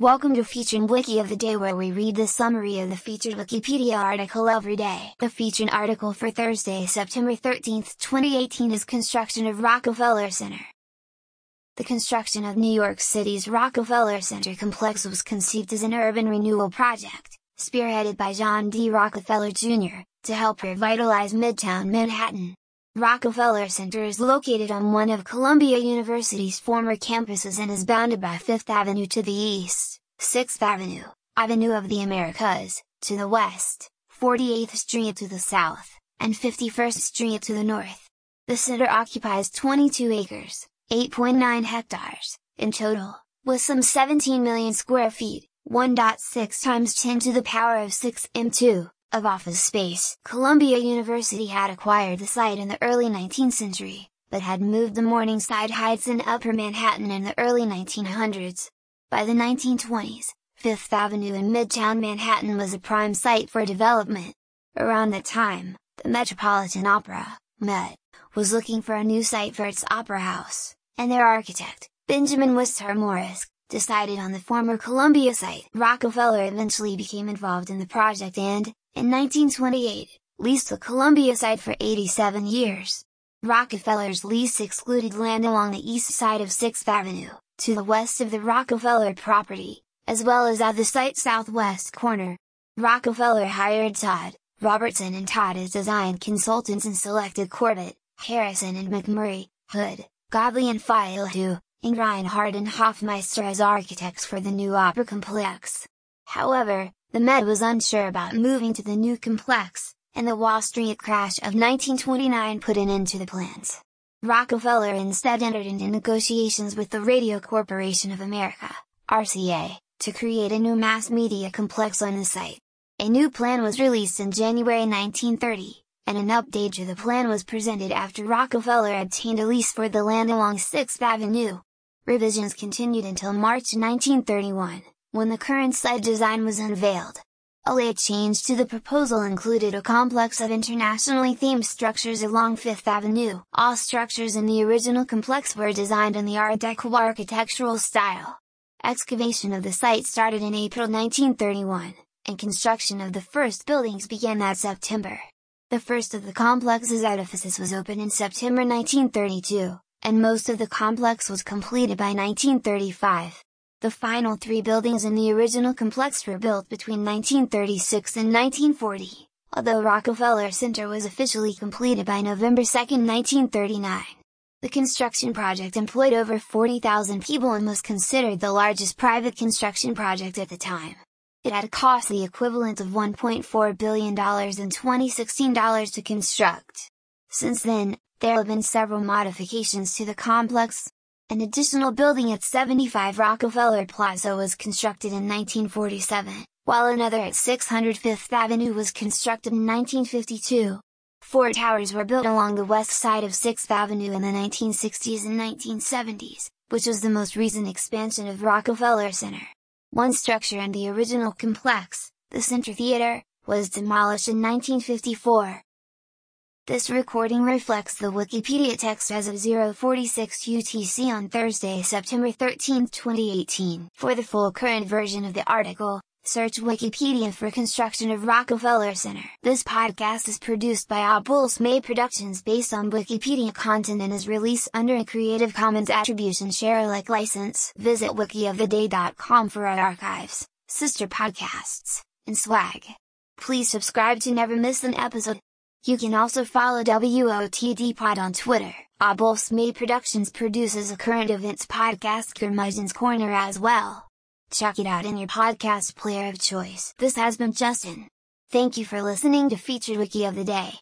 Welcome to Featured Wiki of the Day, where we read the summary of the featured Wikipedia article every day. The featured article for Thursday, September 13, 2018 is Construction of Rockefeller Center. The construction of New York City's Rockefeller Center complex was conceived as an urban renewal project, spearheaded by John D. Rockefeller Jr., to help revitalize Midtown Manhattan. Rockefeller Center is located on one of Columbia University's former campuses and is bounded by 5th Avenue to the east, 6th Avenue, Avenue of the Americas, to the west, 48th Street to the south, and 51st Street to the north. The center occupies 22 acres, 8.9 hectares, in total, with some 17 million square feet, 1.6 times 10 to the power of 6 m2, of office space. Columbia University had acquired the site in the early 19th century, but had moved to Morningside Heights in Upper Manhattan in the early 1900s. By the 1920s, 5th Avenue in Midtown Manhattan was a prime site for development. Around that time, the Metropolitan Opera, Met, was looking for a new site for its opera house, and their architect, Benjamin Wistar Morris, decided on the former Columbia site. Rockefeller eventually became involved in the project and, in 1928, leased the Columbia site for 87 years. Rockefeller's lease excluded land along the east side of 6th Avenue, to the west of the Rockefeller property, as well as at the site's southwest corner. Rockefeller hired Todd, Robertson and Todd as design consultants and selected Corbett, Harrison and McMurray, Hood, Godley and Fialho, and Reinhardt and Hofmeister as architects for the new opera complex. However, the Met was unsure about moving to the new complex, and the Wall Street crash of 1929 put an end to the plans. Rockefeller instead entered into negotiations with the Radio Corporation of America, RCA, to create a new mass media complex on the site. A new plan was released in January 1930, and an update to the plan was presented after Rockefeller obtained a lease for the land along 6th Avenue. Revisions continued until March 1931. When the current site design was unveiled. A late change to the proposal included a complex of internationally themed structures along 5th Avenue. All structures in the original complex were designed in the Art Deco architectural style. Excavation of the site started in April 1931, and construction of the first buildings began that September. The first of the complex's edifices was opened in September 1932, and most of the complex was completed by 1935. The final 3 buildings in the original complex were built between 1936 and 1940, although Rockefeller Center was officially completed by November 2, 1939. The construction project employed over 40,000 people and was considered the largest private construction project at the time. It had cost the equivalent of $1.4 billion in 2016 dollars to construct. Since then, there have been several modifications to the complex. An additional building at 75 Rockefeller Plaza was constructed in 1947, while another at 600 5th Avenue was constructed in 1952. 4 towers were built along the west side of 6th Avenue in the 1960s and 1970s, which was the most recent expansion of Rockefeller Center. One structure in the original complex, the Center Theater, was demolished in 1954. This recording reflects the Wikipedia text as of 0:46 UTC on Thursday, September 13, 2018. For the full current version of the article, search Wikipedia for Construction of Rockefeller Center. This podcast is produced by Abul's May Productions based on Wikipedia content and is released under a Creative Commons Attribution Share Alike license. Visit wikioftheday.com for our archives, sister podcasts, and swag. Please subscribe to never miss an episode. You can also follow WOTD Pod on Twitter. Abul's May Productions produces a current events podcast, Curmudgeon's Corner, as well. Check it out in your podcast player of choice. This has been Justin. Thank you for listening to Featured Wiki of the Day.